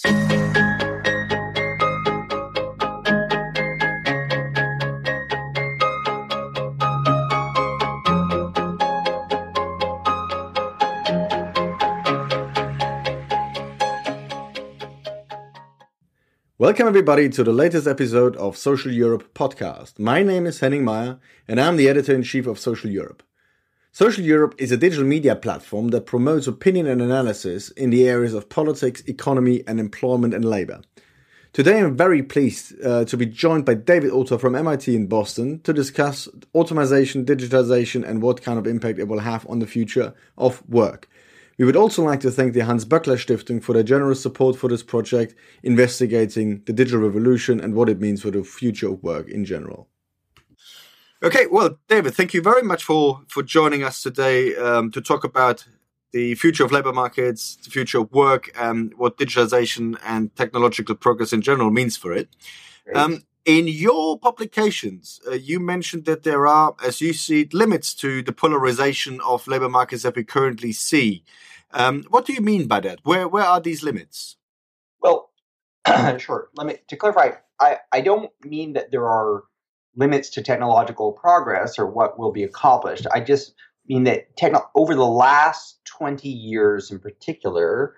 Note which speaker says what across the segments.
Speaker 1: Welcome everybody to the latest episode of Social Europe podcast. My name is Henning Meyer and I'm the editor-in-chief of Social Europe. Social Europe is a digital media platform that promotes opinion and analysis in the areas of politics, economy and employment and labor. Today I'm very pleased to be joined by David Utter from MIT in Boston to discuss automation, digitization and what kind of impact it will have on the future of work. We would also like to thank the Hans Böckler Stiftung for their generous support for this project, investigating the digital revolution and what it means for the future of work in general. Okay, well, David, thank you very much for joining us today to talk about the future of labor markets, the future of work, and what digitalization and technological progress in general means for it. In your publications, you mentioned that there are, as you see it, limits to the polarization of labor markets that we currently see. What do you mean by that? Where are these limits?
Speaker 2: Well, sure. To clarify, I don't mean that there are limits to technological progress or what will be accomplished. I just mean that over the last 20 years in particular,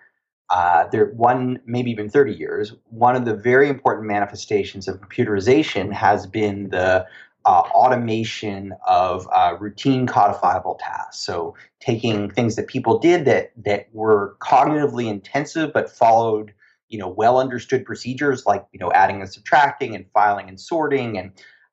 Speaker 2: maybe even 30 years, one of the very important manifestations of computerization has been the automation of routine codifiable tasks. So taking things that people did that were cognitively intensive but followed, well understood procedures like, adding and subtracting and filing and sorting and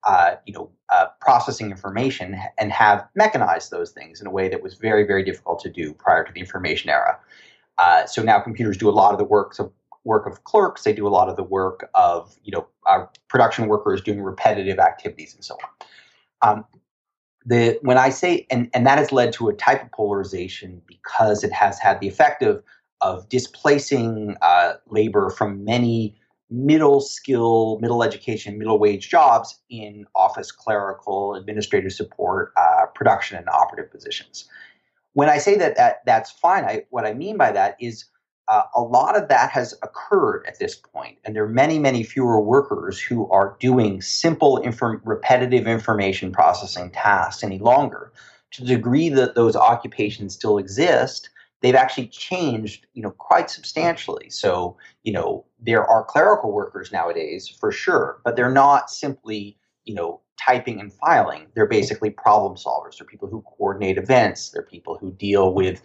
Speaker 2: processing information, and have mechanized those things in a way that was very, very difficult to do prior to the information era. So now computers do a lot of the work of clerks. They do a lot of the work of, production workers doing repetitive activities and so on. When I say, and that has led to a type of polarization because it has had the effect of displacing labor from many middle skill, middle education, middle wage jobs in office, clerical, administrative support, production and operative positions. When I say that's fine, what I mean by that is a lot of that has occurred at this point, and there are many, many fewer workers who are doing simple, repetitive information processing tasks any longer. To the degree that those occupations still exist, they've actually changed, quite substantially. So, there are clerical workers nowadays for sure, but they're not simply, typing and filing. They're basically problem solvers. They're people who coordinate events. They're people who deal with,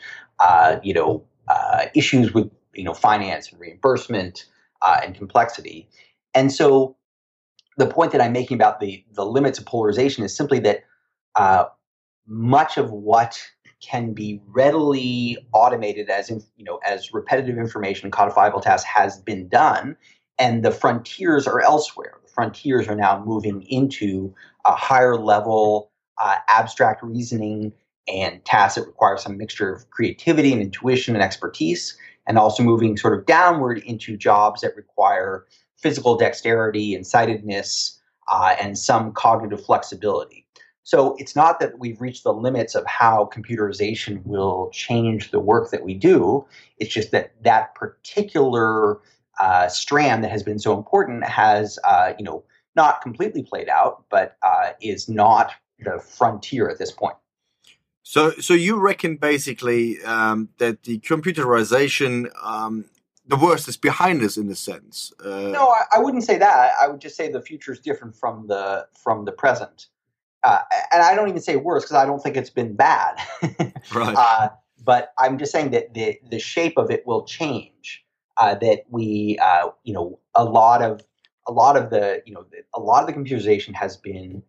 Speaker 2: issues with, finance and reimbursement and complexity. And so the point that I'm making about the limits of polarization is simply that much of what can be readily automated as repetitive information, codifiable tasks has been done, and the frontiers are elsewhere. The frontiers are now moving into a higher level abstract reasoning and tasks that require some mixture of creativity and intuition and expertise, and also moving sort of downward into jobs that require physical dexterity and sightedness and some cognitive flexibility. So it's not that we've reached the limits of how computerization will change the work that we do. It's just that particular strand that has been so important has, not completely played out, but is not the frontier at this point.
Speaker 1: So you reckon basically that the computerization, the worst is behind us in a sense?
Speaker 2: No, I wouldn't say that. I would just say the future is different from the present. And I don't even say worse because I don't think it's been bad.
Speaker 1: Right.
Speaker 2: But I'm just saying that the shape of it will change. That we, a lot of the computerization has been,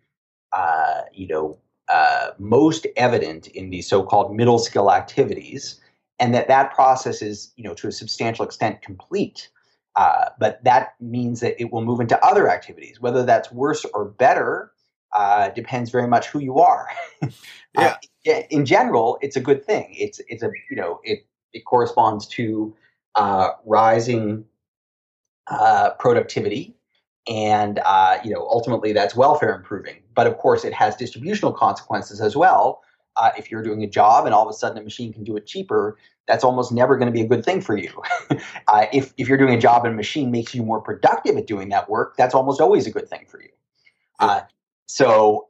Speaker 2: most evident in these so-called middle skill activities, and that process is, to a substantial extent complete. But that means that it will move into other activities. Whether that's worse or better depends very much who you are.
Speaker 1: Yeah.
Speaker 2: In general, it's a good thing. It corresponds to rising productivity, and ultimately that's welfare improving. But of course, it has distributional consequences as well, If you're doing a job and all of a sudden a machine can do it cheaper, that's almost never going to be a good thing for you. If you're doing a job and a machine makes you more productive at doing that work, that's almost always a good thing for you. So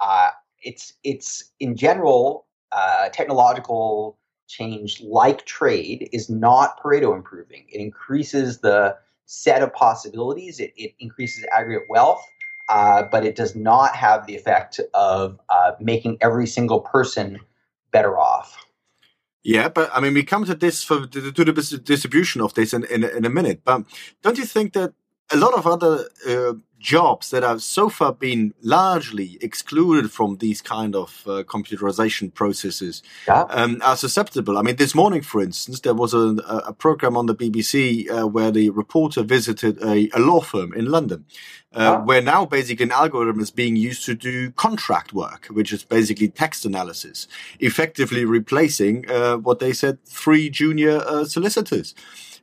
Speaker 2: it's in general, technological change, like trade, is not Pareto improving. It increases the set of possibilities. It increases aggregate wealth, but it does not have the effect of making every single person better off.
Speaker 1: Yeah, but I mean, we come to this to the distribution of this in a minute. But don't you think that a lot of other jobs that have so far been largely excluded from these kind of computerization processes are susceptible? I mean, this morning, for instance, there was a program on the BBC where the reporter visited a law firm in London, where now basically an algorithm is being used to do contract work, which is basically text analysis, effectively replacing what they said 3 junior solicitors.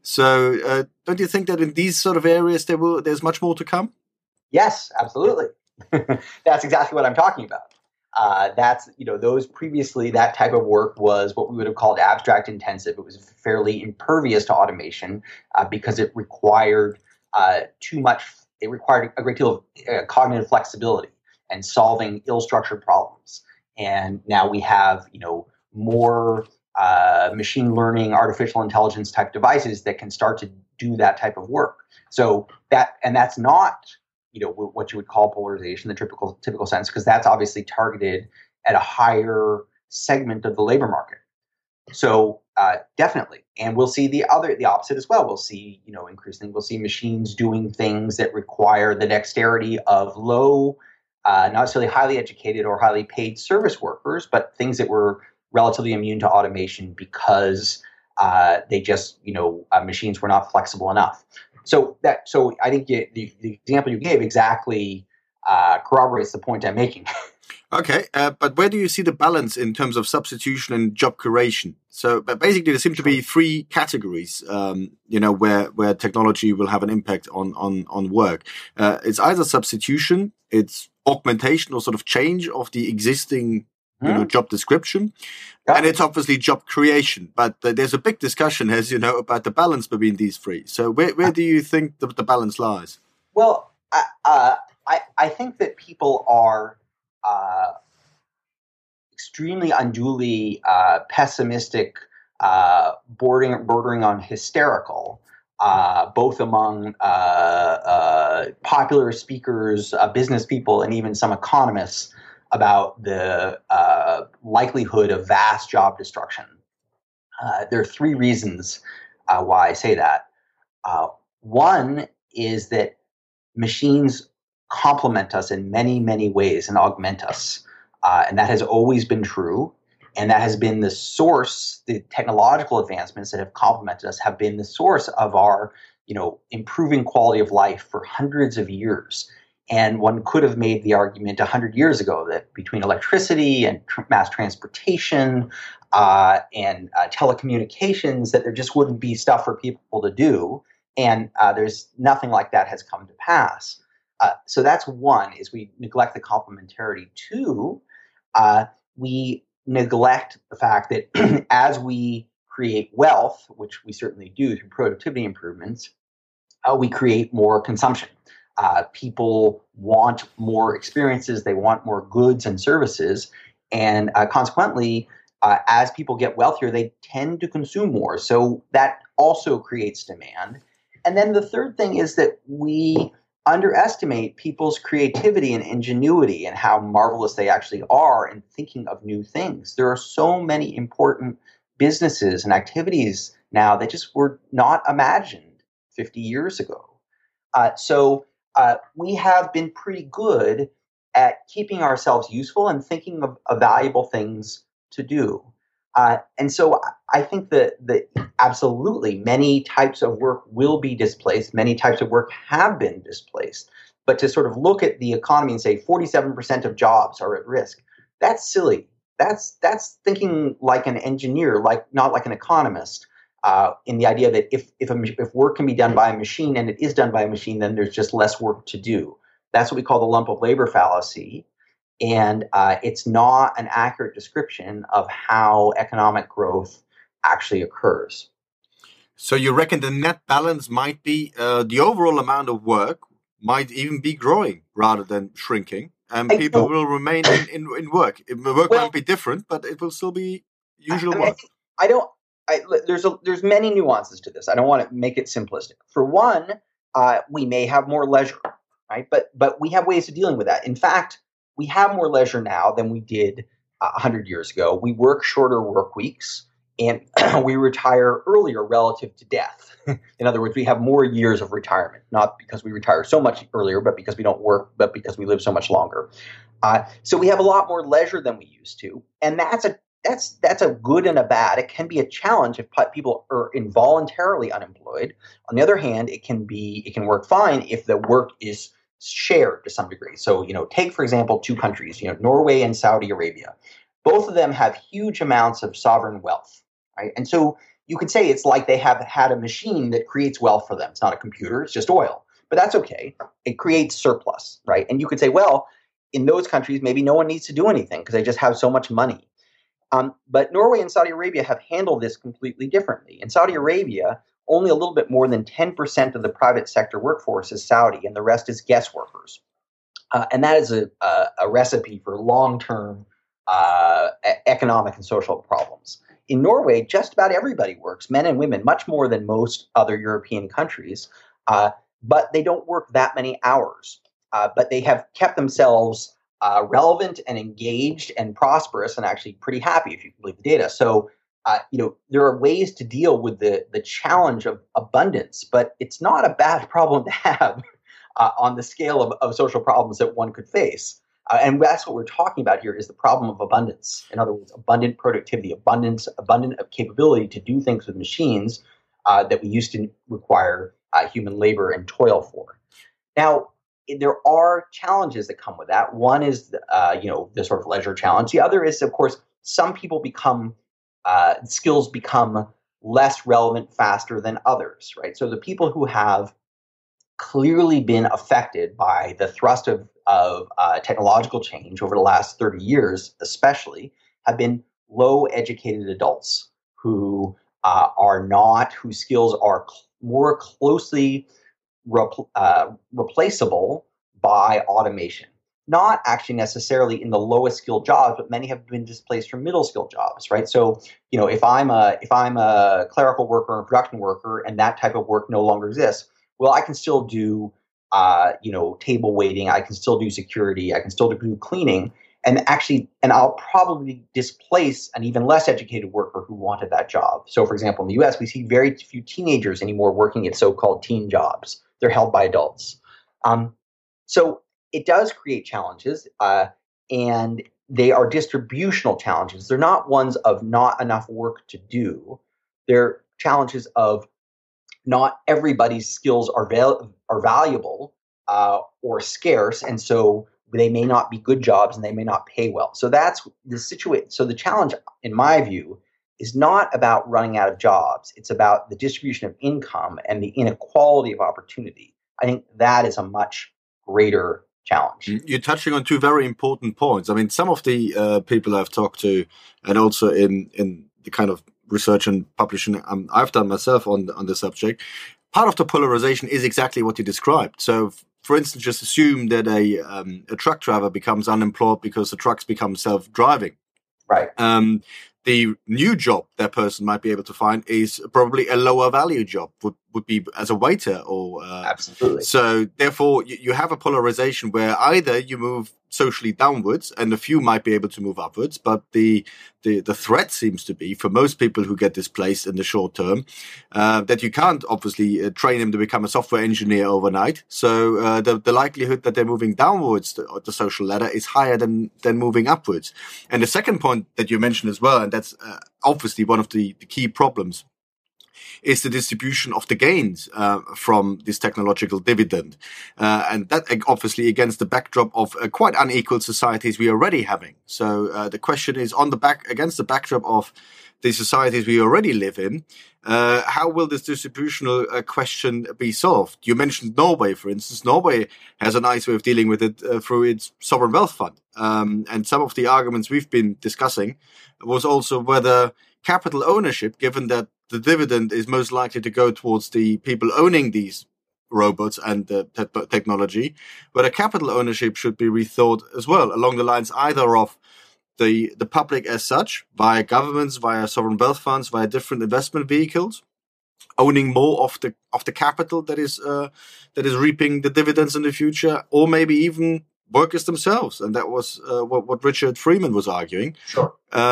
Speaker 1: So don't you think that in these sort of areas there's much more to come?
Speaker 2: Yes, absolutely. That's exactly what I'm talking about. That's, those previously, that type of work was what we would have called abstract intensive. It was fairly impervious to automation because it required too much. It required a great deal of cognitive flexibility and solving ill-structured problems. And now we have, more machine learning, artificial intelligence type devices that can start to do that type of work. So that's not, what you would call polarization, the typical sense, because that's obviously targeted at a higher segment of the labor market. So definitely, and we'll see the opposite as well. We'll see, increasingly, we'll see machines doing things that require the dexterity of low, not necessarily highly educated or highly paid service workers, but things that were relatively immune to automation because they just, machines were not flexible enough. So I think the example you gave exactly corroborates the point I'm making.
Speaker 1: Okay, but where do you see the balance in terms of substitution and job creation? So, but basically, there seem to be 3 categories, where technology will have an impact on work. It's either substitution, it's augmentation or sort of change of the existing job description. Yeah. And it's obviously job creation. But there's a big discussion, as you know, about the balance between these 3. So where do you think the balance lies?
Speaker 2: Well, I think that people are extremely unduly pessimistic, bordering on hysterical, both among popular speakers, business people, and even some economists, about the likelihood of vast job destruction. There are 3 reasons why I say that. One is that machines complement us in many, many ways and augment us. And that has always been true. And that has been the source, the technological advancements that have complemented us have been the source of our, improving quality of life for hundreds of years. And one could have made the argument 100 years ago that between electricity and mass transportation and telecommunications, that there just wouldn't be stuff for people to do. And there's nothing like that has come to pass. So that's one, is we neglect the complementarity. 2, we neglect the fact that as we create wealth, which we certainly do through productivity improvements, we create more consumption. People want more experiences, they want more goods and services, and consequently, as people get wealthier, they tend to consume more. So that also creates demand. And then the third thing is that we underestimate people's creativity and ingenuity and how marvelous they actually are in thinking of new things. There are so many important businesses and activities now that just were not imagined 50 years ago. So we have been pretty good at keeping ourselves useful and thinking of valuable things to do. And so I think that absolutely many types of work will be displaced. Many types of work have been displaced. But to sort of look at the economy and say 47% of jobs are at risk, that's silly. That's thinking like an engineer, not like an economist, in the idea that if work can be done by a machine and it is done by a machine, then there's just less work to do. That's what we call the lump of labor fallacy. And it's not an accurate description of how economic growth actually occurs.
Speaker 1: So you reckon the net balance might be the overall amount of work might even be growing rather than shrinking, and people will remain in work. Work might be different, but it will still be usual work.
Speaker 2: There's many nuances to this. I don't want to make it simplistic. For one, we may have more leisure, right? But we have ways of dealing with that. In fact, we have more leisure now than we did 100 years ago. We work shorter work weeks, and we retire earlier relative to death. In other words, we have more years of retirement, not because we retire so much earlier, but because we don't work, but because we live so much longer. So we have a lot more leisure than we used to, and that's a good and a bad. It can be a challenge if people are involuntarily unemployed. On the other hand, it can work fine if the work is shared to some degree. So, take, for example, two countries, Norway and Saudi Arabia. Both of them have huge amounts of sovereign wealth, right? And so you could say it's like they have had a machine that creates wealth for them. It's not a computer, it's just oil. But that's okay. It creates surplus, right? And you could say, well, in those countries, maybe no one needs to do anything because they just have so much money. But Norway and Saudi Arabia have handled this completely differently. In Saudi Arabia, only a little bit more than 10% of the private sector workforce is Saudi, and the rest is guest workers. And that is a recipe for long-term economic and social problems. In Norway, just about everybody works, men and women, much more than most other European countries, but they don't work that many hours. But they have kept themselves relevant and engaged and prosperous and actually pretty happy, if you can believe the data. So, there are ways to deal with the challenge of abundance, but it's not a bad problem to have on the scale of social problems that one could face. And that's what we're talking about here is the problem of abundance. In other words, abundant productivity, abundant of capability to do things with machines that we used to require human labor and toil for. Now, there are challenges that come with that. One is, the sort of leisure challenge. The other is, of course, some people skills become less relevant faster than others, right? So the people who have clearly been affected by the thrust of technological change over the last 30 years, especially, have been low-educated adults whose skills are more closely replaceable by automation. Not actually necessarily in the lowest skilled jobs, but many have been displaced from middle skilled jobs, right? So, if I'm a clerical worker or a production worker and that type of work no longer exists, well, I can still do, table waiting. I can still do security. I can still do cleaning. And I'll probably displace an even less educated worker who wanted that job. So, for example, in the US, we see very few teenagers anymore working at so-called teen jobs. They're held by adults. So it does create challenges, and they are distributional challenges. They're not ones of not enough work to do. They're challenges of not everybody's skills are valuable or scarce, and so they may not be good jobs and they may not pay well. So that's the situation. So the challenge, in my view, is not about running out of jobs. It's about the distribution of income and the inequality of opportunity. I think that is a much greater challenge.
Speaker 1: You're touching on two very important points. I mean, some of the people I've talked to, and also in the kind of research and publishing I've done myself on the subject, part of the polarization is exactly what you described. So, for instance, just assume that a truck driver becomes unemployed because the trucks become self-driving.
Speaker 2: Right.
Speaker 1: The new job that person might be able to find is probably a lower value job, would be as a waiter or
Speaker 2: absolutely.
Speaker 1: So therefore you have a polarization where either you move socially downwards and a few might be able to move upwards, but the threat seems to be for most people who get displaced in the short term that you can't obviously train them to become a software engineer overnight. So the likelihood that they're moving downwards the social ladder is higher than moving upwards. And the second point that you mentioned as well, and that's obviously one of the key problems, is the distribution of the gains from this technological dividend. And that obviously against the backdrop of quite unequal societies we are already having. So the question is against the backdrop of the societies we already live in, how will this distributional question be solved? You mentioned Norway, for instance. Norway has a nice way of dealing with it through its sovereign wealth fund. And some of the arguments we've been discussing was also whether capital ownership, given that the dividend is most likely to go towards the people owning these robots and the technology, whether capital ownership should be rethought as well, along the lines either of the public as such, via governments, via sovereign wealth funds, via different investment vehicles, owning more of the capital that is reaping the dividends in the future, or maybe even workers themselves. And that was what Richard Freeman was arguing.
Speaker 2: Sure.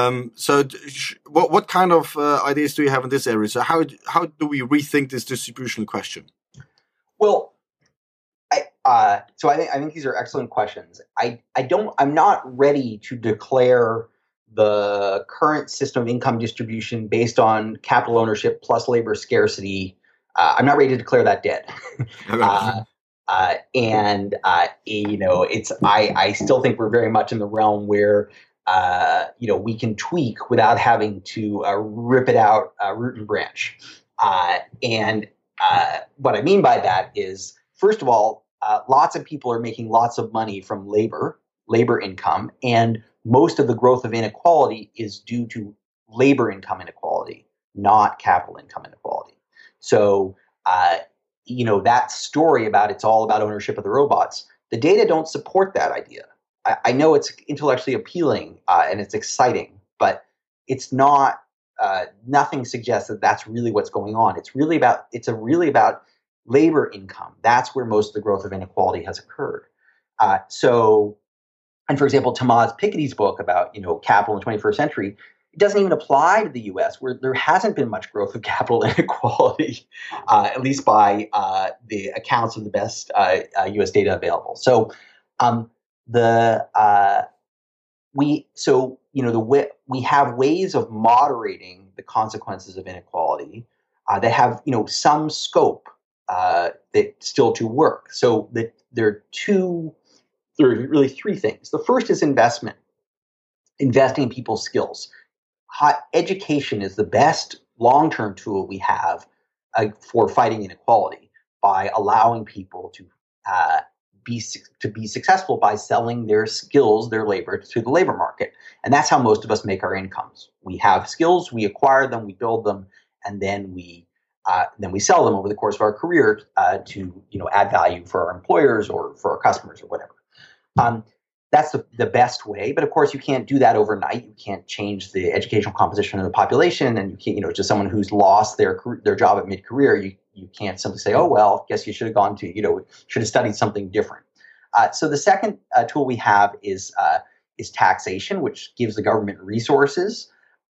Speaker 1: What kind of ideas do you have in this area? So how do we rethink this distributional question?
Speaker 2: Well, I think these are excellent questions. I'm not ready to declare the current system of income distribution based on capital ownership plus labor scarcity. I'm not ready to declare that dead. I still think we're very much in the realm where we can tweak without having to rip it out root and branch. What I mean by that is, first of all, lots of people are making lots of money from labor income, and most of the growth of inequality is due to labor income inequality, not capital income inequality. So, that story about it's all about ownership of the robots, the data don't support that idea. I know it's intellectually appealing and it's exciting, but it's not. Nothing suggests that that's really what's going on. It's really about labor income. That's where most of the growth of inequality has occurred. And for example, Tomas Piketty's book about capital in the 21st century, it doesn't even apply to the U.S., where there hasn't been much growth of capital inequality, at least by the accounts of the best U.S. data available. So we have ways of moderating the consequences of inequality that have some scope that still to work. So there are really three things. The first is investing in people's skills. Education is the best long-term tool we have for fighting inequality, by allowing people to be successful by selling their skills, their labor, to the labor market. And that's how most of us make our incomes. We have skills, we acquire them, we build them, and then we sell them over the course of our career to add value for our employers or for our customers or whatever. That's the best way, but of course you can't do that overnight. You can't change the educational composition of the population, and you can't, just someone who's lost their job at mid-career, you can't simply say, oh well, guess you should have gone to should have studied something different. So the second tool we have is taxation, which gives the government resources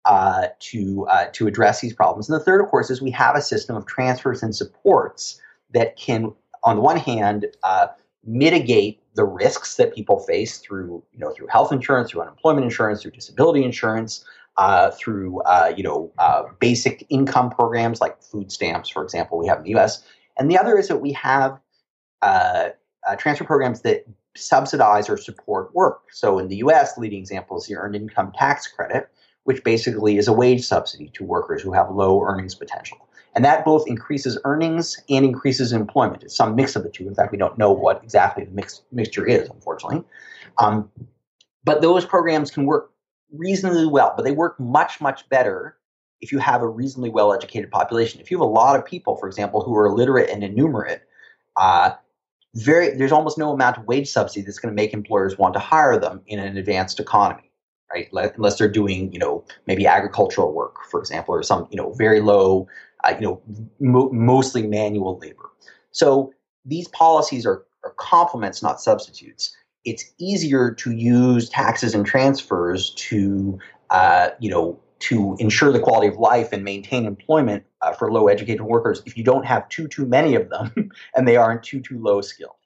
Speaker 2: to address these problems. And the third, of course, is we have a system of transfers and supports that can, on the one hand, mitigate the risks that people face through health insurance, through unemployment insurance, through disability insurance, through basic income programs like food stamps, for example, we have in the U.S. And the other is that we have transfer programs that subsidize or support work. So in the U.S., the leading example is the Earned Income Tax Credit, which basically is a wage subsidy to workers who have low earnings potential. And that both increases earnings and increases employment. It's some mix of the two. In fact, we don't know what exactly the mixture is, unfortunately. But those programs can work reasonably well, but they work much, much better if you have a reasonably well-educated population. If you have a lot of people, for example, who are illiterate and enumerate, there's almost no amount of wage subsidy that's going to make employers want to hire them in an advanced economy, right? Unless they're doing, maybe agricultural work, for example, or some, very low, mostly manual labor. So these policies are complements, not substitutes. It's easier to use taxes and transfers to ensure the quality of life and maintain employment for low educated workers if you don't have too many of them and they aren't too low skilled.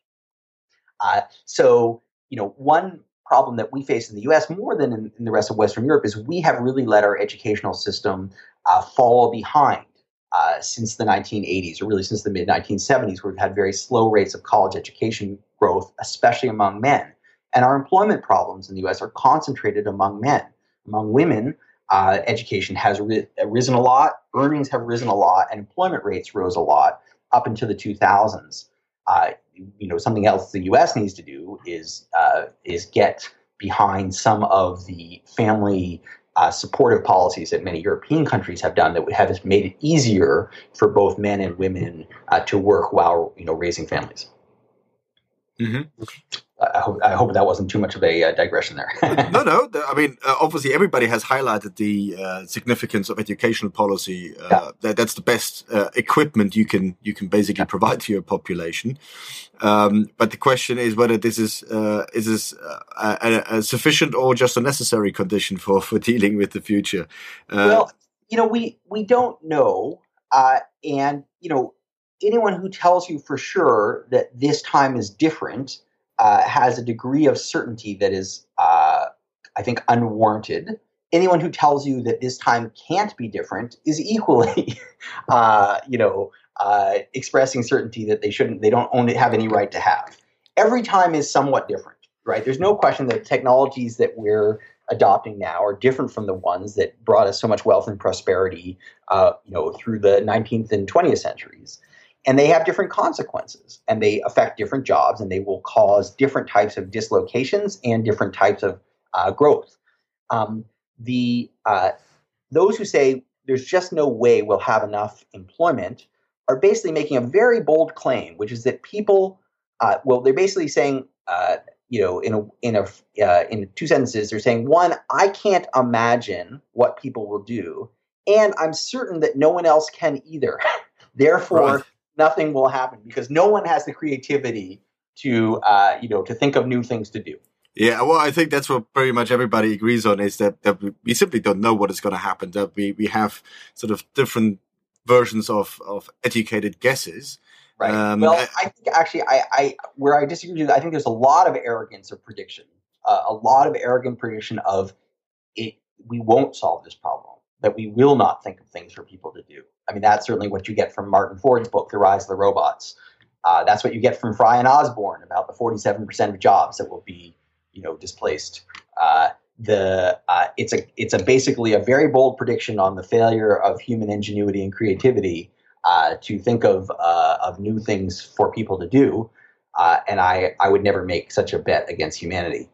Speaker 2: So one problem that we face in the U.S. more than in the rest of Western Europe is we have really let our educational system fall behind since the 1980s, or really since the mid-1970s, where we've had very slow rates of college education growth, especially among men. And our employment problems in the U.S. are concentrated among men. Among women, education has risen a lot, earnings have risen a lot, and employment rates rose a lot up into the 2000s. Something else the U.S. needs to do is get behind some of the family supportive policies that many European countries have done that have made it easier for both men and women to work while raising families.
Speaker 1: Mm-hmm.
Speaker 2: I hope that wasn't too much of a digression there.
Speaker 1: No. I mean, obviously, everybody has highlighted the significance of educational policy. That's the best equipment you can basically provide to your population. But the question is whether this is a sufficient or just a necessary condition for dealing with the future.
Speaker 2: Well, we don't know, and anyone who tells you for sure that this time is different has a degree of certainty that is, I think, unwarranted. Anyone who tells you that this time can't be different is equally, expressing certainty that they don't have any right to have. Every time is somewhat different, right? There's no question that technologies that we're adopting now are different from the ones that brought us so much wealth and prosperity, through the 19th and 20th centuries. And they have different consequences, and they affect different jobs, and they will cause different types of dislocations and different types of growth. Those who say there's just no way we'll have enough employment are basically making a very bold claim, which is that people, they're basically saying, in two sentences, they're saying, one, I can't imagine what people will do, and I'm certain that no one else can either. Therefore, right. Nothing will happen because no one has the creativity to think of new things to do.
Speaker 1: Yeah, well, I think that's what pretty much everybody agrees on is that we simply don't know what is going to happen. That we have sort of different versions of educated guesses.
Speaker 2: Right. I think actually, where I disagree with you, I think there's a lot of arrogance of prediction, a lot of arrogant prediction of it. We won't solve this problem. That we will not think of things for people to do. I mean, that's certainly what you get from Martin Ford's book, The Rise of the Robots. That's what you get from Fry and Osborne about the 47% of jobs that will be, displaced. It's basically a very bold prediction on the failure of human ingenuity and creativity to think of new things for people to do. And I would never make such a bet against humanity.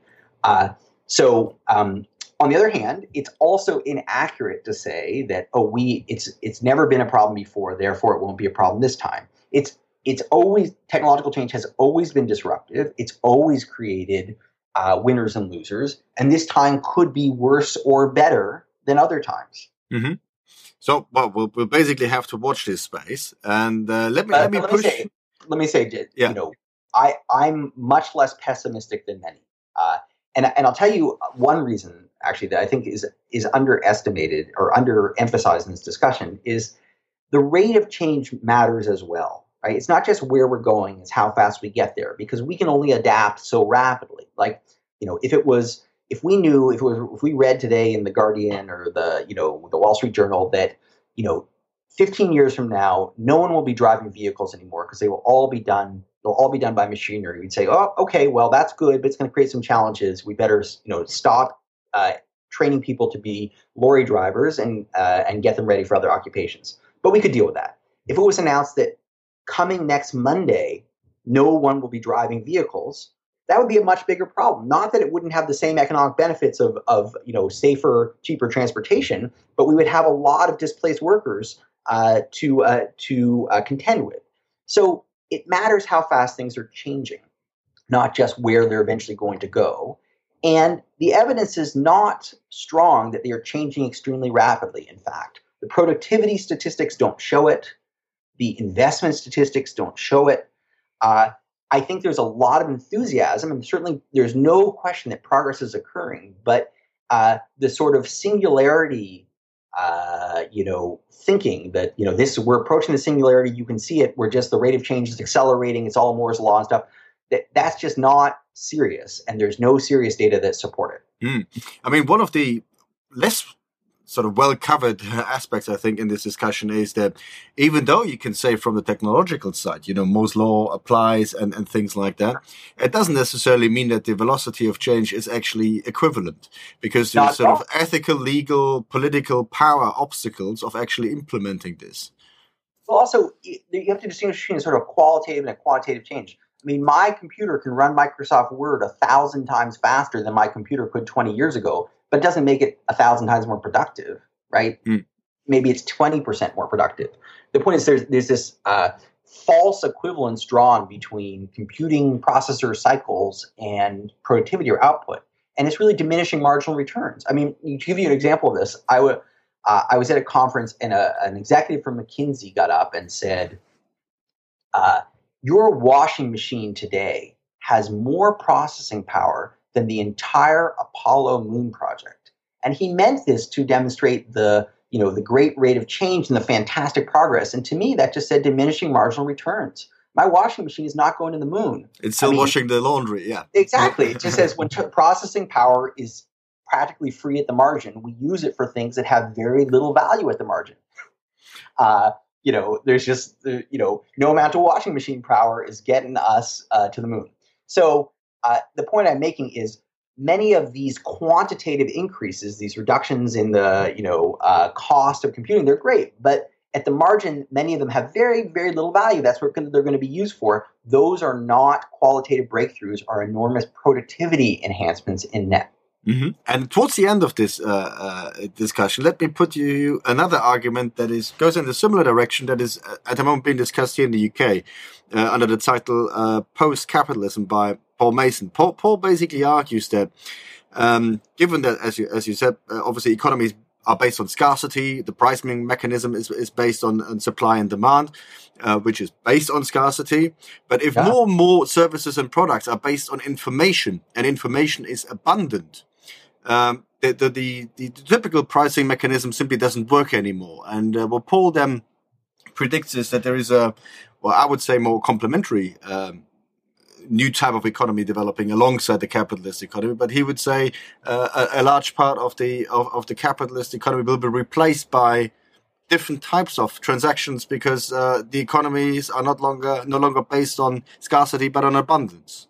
Speaker 2: On the other hand, it's also inaccurate to say that it's never been a problem before, therefore it won't be a problem this time. It's always technological change has always been disruptive. It's always created winners and losers, and this time could be worse or better than other times.
Speaker 1: Mm-hmm. So, we'll basically have to watch this space, and let me say,
Speaker 2: I'm much less pessimistic than many. And I'll tell you one reason, actually, that I think is underestimated or underemphasized in this discussion is the rate of change matters as well, right? It's not just where we're going, it's how fast we get there, because we can only adapt so rapidly. Like, if we read today in the Guardian or the Wall Street Journal that, 15 years from now, no one will be driving vehicles anymore because they'll all be done by machinery. We'd say, oh, okay, well, that's good, but it's going to create some challenges. We better, stop training people to be lorry drivers and get them ready for other occupations. But we could deal with that. If it was announced that coming next Monday, no one will be driving vehicles, that would be a much bigger problem. Not that it wouldn't have the same economic benefits of safer, cheaper transportation, but we would have a lot of displaced workers to contend with. So it matters how fast things are changing, not just where they're eventually going to go. And the evidence is not strong that they are changing extremely rapidly, in fact. The productivity statistics don't show it. The investment statistics don't show it. I think there's a lot of enthusiasm, and certainly there's no question that progress is occurring, but the sort of singularity thinking that, we're approaching the singularity, you can see it, where just the rate of change is accelerating, it's all Moore's law and stuff, that's just not serious, and there's no serious data that support it.
Speaker 1: I mean, one of the less sort of well-covered aspects, I think, in this discussion is that even though you can say from the technological side, Moore's law applies and things like that, it doesn't necessarily mean that the velocity of change is actually equivalent, because there's sort of ethical, legal, political power obstacles of actually implementing this.
Speaker 2: Well, also, you have to distinguish between sort of qualitative and quantitative change. I mean, my computer can run Microsoft Word 1,000 times faster than my computer could 20 years ago, but it doesn't make it 1,000 times more productive, right? Maybe it's 20% more productive. The point is there's this false equivalence drawn between computing processor cycles and productivity or output, and it's really diminishing marginal returns. I mean, to give you an example of this, I was at a conference and an executive from McKinsey got up and said, your washing machine today has more processing power than the entire Apollo moon project. And he meant this to demonstrate the great rate of change and the fantastic progress. And to me, that just said diminishing marginal returns. My washing machine is not going to the moon.
Speaker 1: It's still washing the laundry, yeah.
Speaker 2: Exactly. It just says when processing power is practically free at the margin, we use it for things that have very little value at the margin. There's just, no amount of washing machine power is getting us to the moon. So the point I'm making is many of these quantitative increases, these reductions in the, cost of computing, they're great. But at the margin, many of them have very, very little value. That's what they're going to be used for. Those are not qualitative breakthroughs, are enormous productivity enhancements in net.
Speaker 1: Mm-hmm. And towards the end of this discussion, let me put you another argument that goes in a similar direction that is at the moment being discussed here in the UK under the title Post-Capitalism by Paul Mason. Paul basically argues that given that, as you said, obviously economies are based on scarcity, the pricing mechanism is based on supply and demand, which is based on scarcity. But if more and more services and products are based on information, and information is abundant, the typical pricing mechanism simply doesn't work anymore. And what Paul then predicts is that there is I would say more complementary new type of economy developing alongside the capitalist economy. But he would say a large part of the capitalist economy will be replaced by different types of transactions because the economies are no longer based on scarcity but on abundance.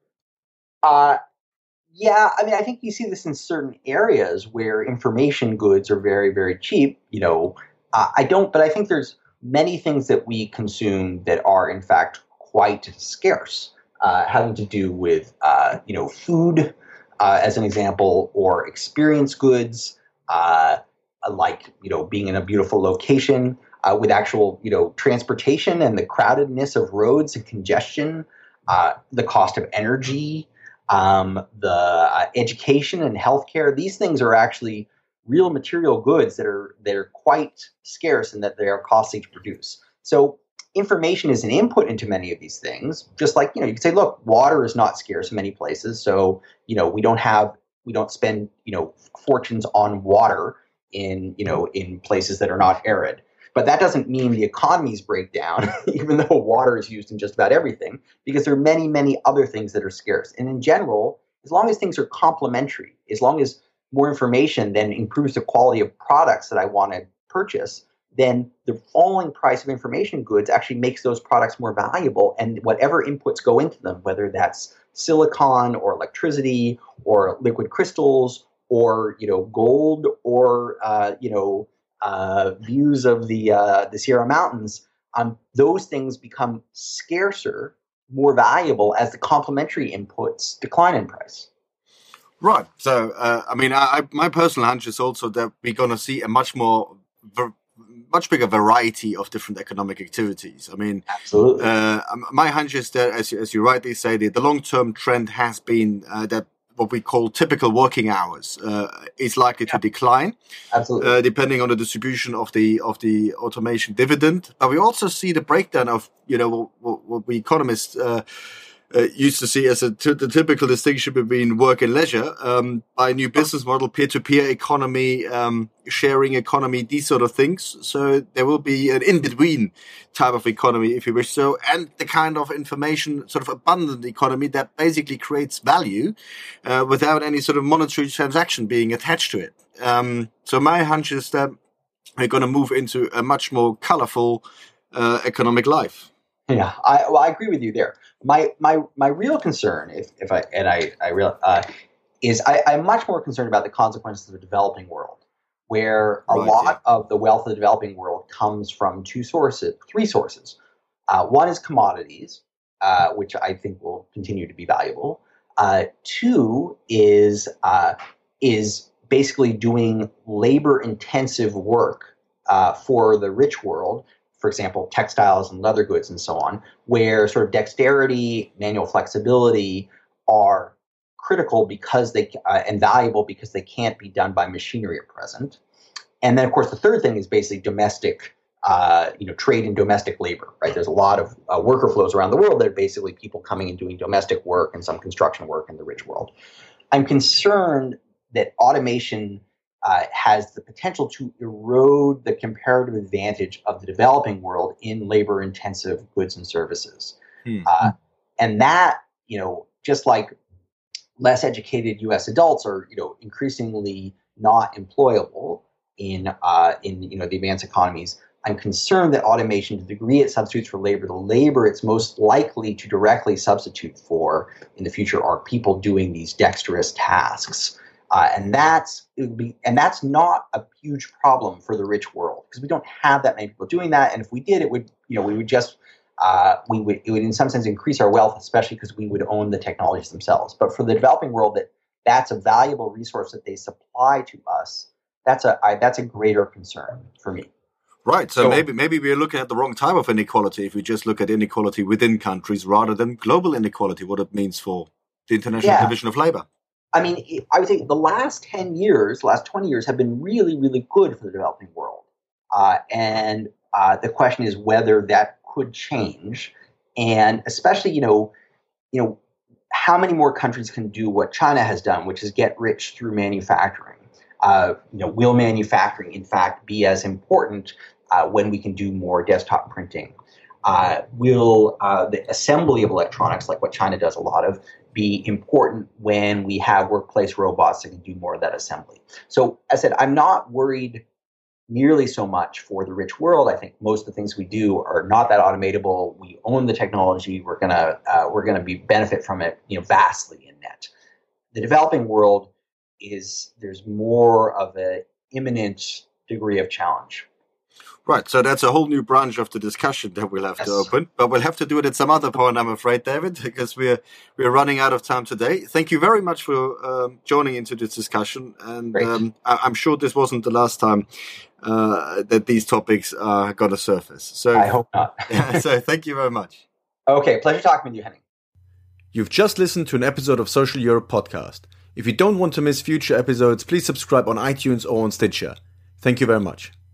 Speaker 2: Yeah, I mean, I think you see this in certain areas where information goods are very, very cheap. But I think there's many things that we consume that are in fact quite scarce, having to do with, food, as an example, or experience goods, like, being in a beautiful location, with actual, transportation and the crowdedness of roads and congestion, the cost of energy, the education and healthcare. These things are actually real material goods that are quite scarce and that they are costly to produce. So information is an input into many of these things. Just like, you could say, look, water is not scarce in many places. So, we don't spend, fortunes on water in places that are not arid. But that doesn't mean the economies break down, even though water is used in just about everything, because there are many, many other things that are scarce. And in general, as long as things are complementary, as long as more information then improves the quality of products that I want to purchase, then the falling price of information goods actually makes those products more valuable. And whatever inputs go into them, whether that's silicon or electricity or liquid crystals or, gold or, views of the Sierra Mountains, those things become scarcer, more valuable as the complementary inputs decline in price.
Speaker 1: Right. So, my personal hunch is also that we're going to see a much bigger variety of different economic activities. I mean,
Speaker 2: absolutely.
Speaker 1: My hunch is that, as you rightly say, the long-term trend has been that what we call typical working hours is likely to decline.
Speaker 2: Absolutely.
Speaker 1: Depending on the distribution of the automation dividend. But we also see the breakdown of, what we economists used to see as the typical distinction between work and leisure, by a new business model, peer-to-peer economy, sharing economy, these sort of things. So there will be an in-between type of economy, if you wish so, and the kind of information sort of abundant economy that basically creates value without any sort of monetary transaction being attached to it. So my hunch is that we're going to move into a much more colorful economic life.
Speaker 2: Yeah, I agree with you there. My real concern, I'm much more concerned about the consequences of the developing world, where a lot of the wealth of the developing world comes from three sources. One is commodities, which I think will continue to be valuable. Two is basically doing labor-intensive work for the rich world. For example, textiles and leather goods and so on, where sort of dexterity, manual flexibility are critical because and valuable because they can't be done by machinery at present. And then, of course, the third thing is basically domestic, trade in domestic labor. Right? There's a lot of worker flows around the world that are basically people coming and doing domestic work and some construction work in the rich world. I'm concerned that automation has the potential to erode the comparative advantage of the developing world in labor-intensive goods and services. And that, just like less educated U.S. adults are, increasingly not employable in the advanced economies, I'm concerned that automation, to the degree it substitutes for labor, the labor it's most likely to directly substitute for in the future are people doing these dexterous tasks. And that's not a huge problem for the rich world because we don't have that many people doing that. And if we did, it would in some sense increase our wealth, especially because we would own the technologies themselves. But for the developing world, that's a valuable resource that they supply to us. That's a greater concern for me.
Speaker 1: Right. So maybe we're looking at the wrong type of inequality if we just look at inequality within countries rather than global inequality, what it means for the international division of labor.
Speaker 2: I mean, I would say the last 10 years, last 20 years have been really, really good for the developing world. And the question is whether that could change. And especially, how many more countries can do what China has done, which is get rich through manufacturing? Will manufacturing, in fact, be as important when we can do more desktop printing? Will the assembly of electronics, like what China does a lot of, be important when we have workplace robots that can do more of that assembly? So, as I said, I'm not worried nearly so much for the rich world. I think most of the things we do are not that automatable. We own the technology. We're gonna benefit from it, vastly in net. The developing world there's more of an imminent degree of challenge.
Speaker 1: Right, so that's a whole new branch of the discussion that we'll have to open, but we'll have to do it at some other point, I'm afraid, David, because we're running out of time today. Thank you very much for joining into this discussion, and I'm sure this wasn't the last time that these topics are going to surface. So
Speaker 2: I hope not.
Speaker 1: So thank you very much.
Speaker 2: Okay, pleasure talking with you, Henning.
Speaker 1: You've just listened to an episode of Social Europe Podcast. If you don't want to miss future episodes, please subscribe on iTunes or on Stitcher. Thank you very much.